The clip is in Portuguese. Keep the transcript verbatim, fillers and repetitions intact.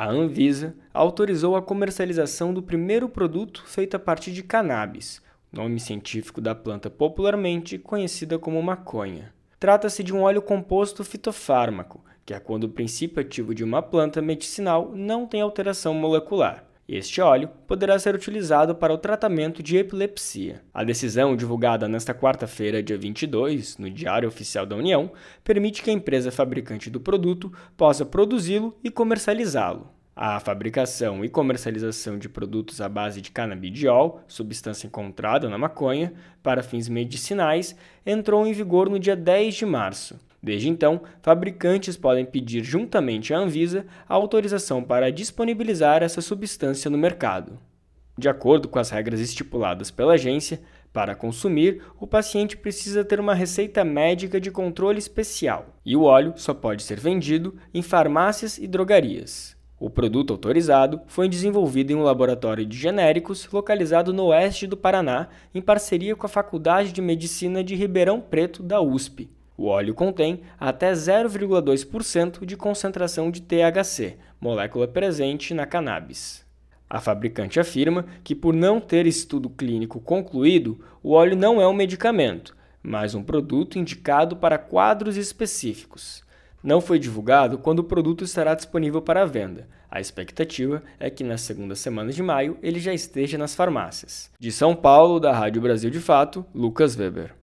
A Anvisa autorizou a comercialização do primeiro produto feito a partir de cannabis, nome científico da planta popularmente conhecida como maconha. Trata-se de um óleo composto fitofármaco, que é quando o princípio ativo de uma planta medicinal não tem alteração molecular. Este óleo poderá ser utilizado para o tratamento de epilepsia. A decisão, divulgada nesta quarta-feira, dia vinte e dois, no Diário Oficial da União, permite que a empresa fabricante do produto possa produzi-lo e comercializá-lo. A fabricação e comercialização de produtos à base de canabidiol, substância encontrada na maconha, para fins medicinais, entrou em vigor no dia dez de março. Desde então, fabricantes podem pedir juntamente à Anvisa a autorização para disponibilizar essa substância no mercado. De acordo com as regras estipuladas pela agência, para consumir, o paciente precisa ter uma receita médica de controle especial, e o óleo só pode ser vendido em farmácias e drogarias. O produto autorizado foi desenvolvido em um laboratório de genéricos localizado no oeste do Paraná, em parceria com a Faculdade de Medicina de Ribeirão Preto, da U S P. O óleo contém até zero vírgula dois por cento de concentração de T H C, molécula presente na cannabis. A fabricante afirma que, por não ter estudo clínico concluído, o óleo não é um medicamento, mas um produto indicado para quadros específicos. Não foi divulgado quando o produto estará disponível para venda. A expectativa é que na segunda semana de maio ele já esteja nas farmácias. De São Paulo, da Rádio Brasil de Fato, Lucas Weber.